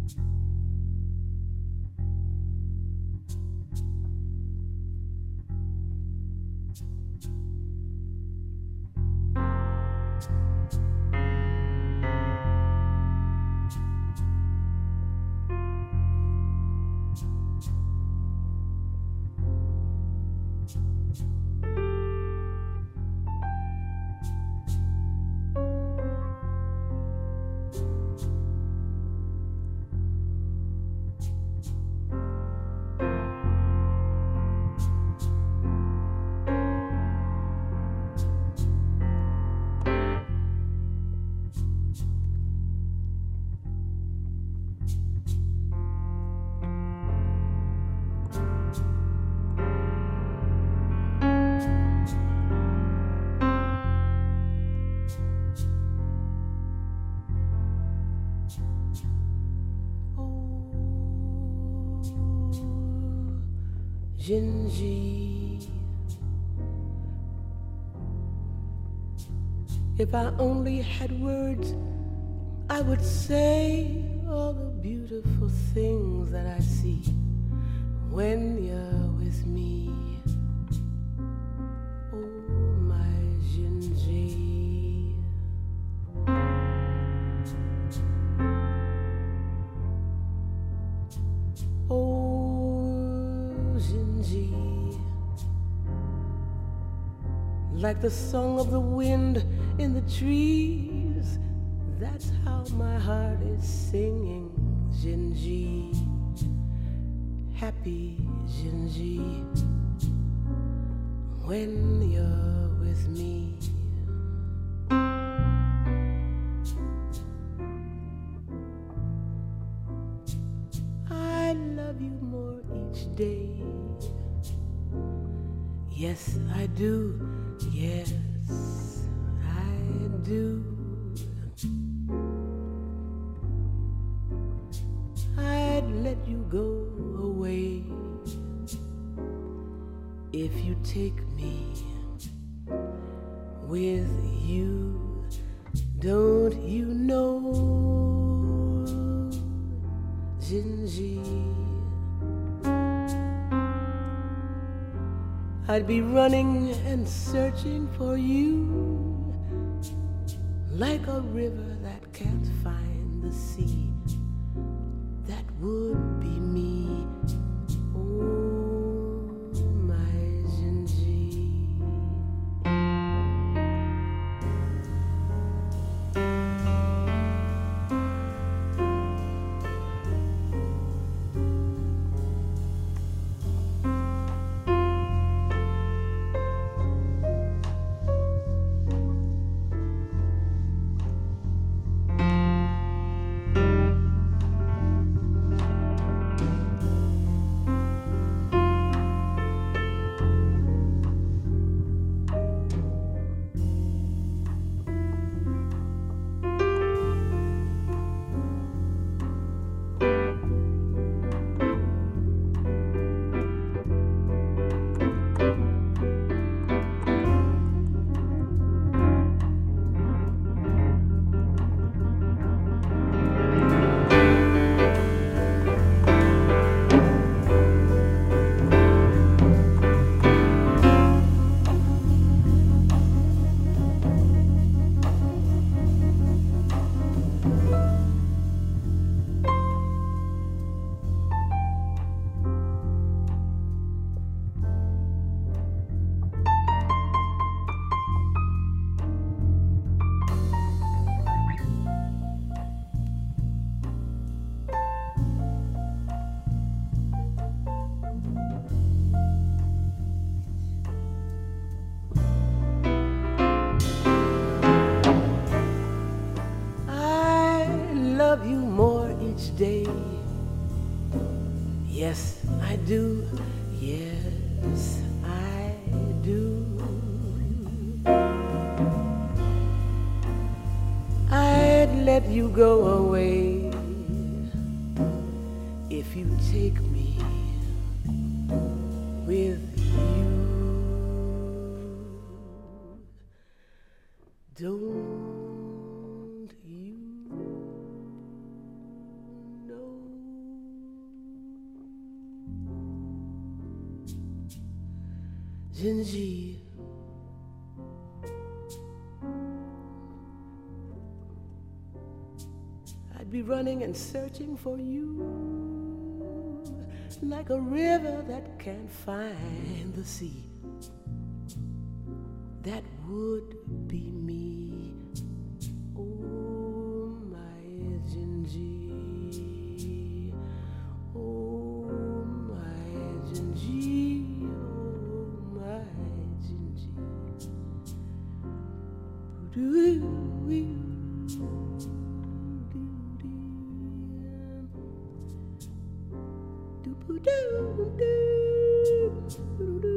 Gingy, if I only had words, I would say all the beautiful things that I see when you're with me. Oh, my Gingy. Oh, Gingy, like the song of the wind in the trees, that's how my heart is singing, Gingy, happy Gingy, when you're with me. I love you more each day. Yes, I do. Yes, I do. I'd let you go away if you take me with you. Don't you know, Gingy, I'd be running and searching for you like a river that can't find the sea. That would be me. Oh, my Gingy. Love you more each day. Yes, I do. Yes, I do. I'd let you go away if you take me with you. Don't you know? Gingy. I'd be running and searching for you like a river that can't find the sea. That would be me. Oh, my Gingy. Oh, my Gingy. Oh, my Gingy. Doo-doo-doo. Do-do-do-do.